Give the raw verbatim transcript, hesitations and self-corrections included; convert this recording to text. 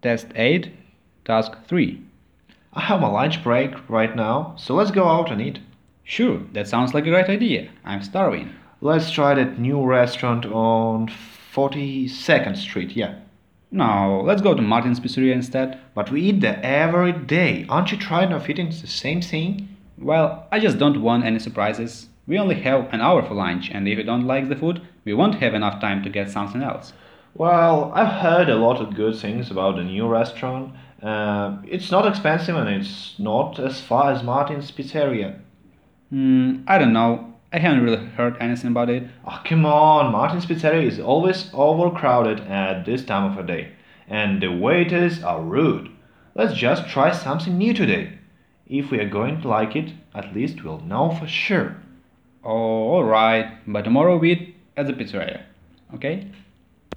Test eight, Task three. I have my lunch break right now, so let's go out and eat. Sure, that sounds like a great idea. I'm starving. Let's try that new restaurant on forty-second Street, yeah. No, let's go to Martin's Pizzeria instead. But we eat there every day. Aren't you tired of eating the same thing? Well, I just don't want any surprises. We only have an hour for lunch, and if you don't like the food, we won't have enough time to get something else. Well, I've heard a lot of good things about the new restaurant. Uh, it's not expensive and it's not as far as Martin's Pizzeria. Hmm, I don't know. I haven't really heard anything about it. Oh, come on, Martin's Pizzeria is always overcrowded at this time of the day, and the waiters are rude. Let's just try something new today. If we are going to like it, at least we'll know for sure. Oh, alright, but tomorrow we eat at the pizzeria. Okay?